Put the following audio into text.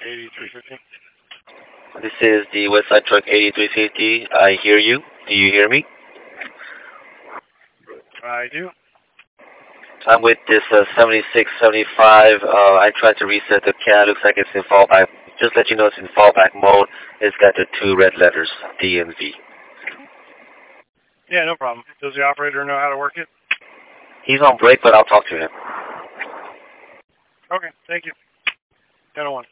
8350. This is the Westside Truck 8350. I hear you. Do you hear me? I do. I'm with this 7675. I tried to reset the CAN. Looks like it's in fallback. Just let you know it's in fallback mode. It's got the two red letters, D and V. Yeah, no problem. Does the operator know how to work it? He's on break, but I'll talk to him. Okay, thank you. 1001.